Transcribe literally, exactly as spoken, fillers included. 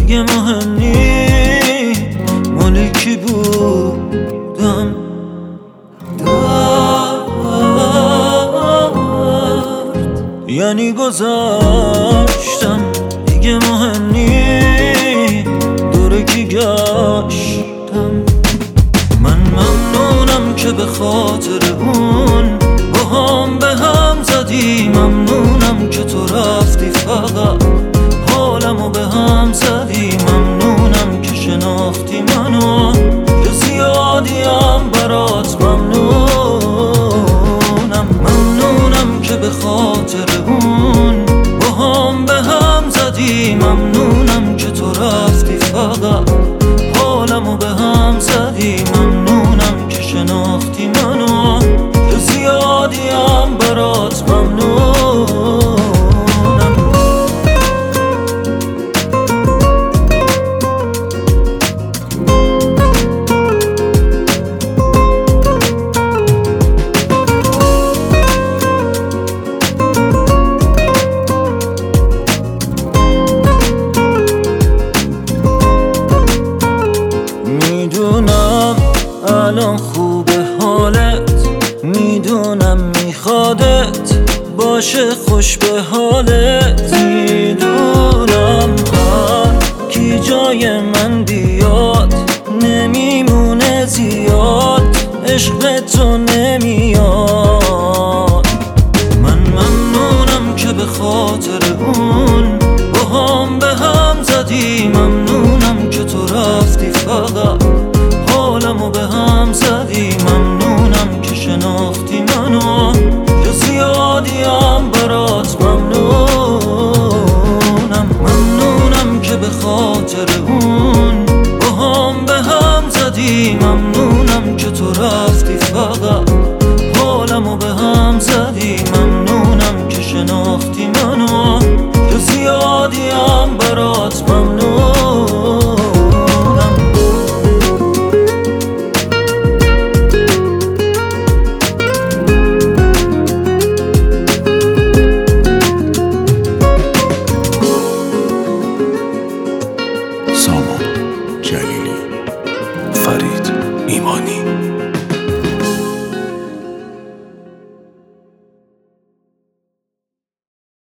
دیگه مهم نی مال کی بودم. درد یعنی گذاشتم دیگه مهم نی دور کی گشتم. من ممنونم که به خاطر اون با هم به هم زدی، ممنونم که تو رفتی فقط حالمو به هم زدی، ممنونم که شناختی منو که زیادیم برات ممنونم. ممنونم که به خاطر اون با هم به هم زدی، ممنونم که تو رفتی فقط حالمو به هم زدی، ممنونم که شناختی منو که زیادیم برات ممنونم. میدونم الان خوبه حالت، میدونم میخوادت باشه خوش به حالت، میدونم هر کی جای من بیاد نمیمونه زیاد، عشق تو نمیاد. من ممنونم که به خاطر اون با هم به هم زدی، ممنونم که تو رفتی فقط حالمو به هم زدی، ممنونم که شناختی منو که زیادیم برات ممنونم. ممنونم که به خاطر اون با هم به هم زدی، ممنونم که تو رفتی فقط حالمو به هم زدی، ممنونم که شناختی منو که زیادیم برات ممنونم. سامان جلیلی، فرید ایمانی.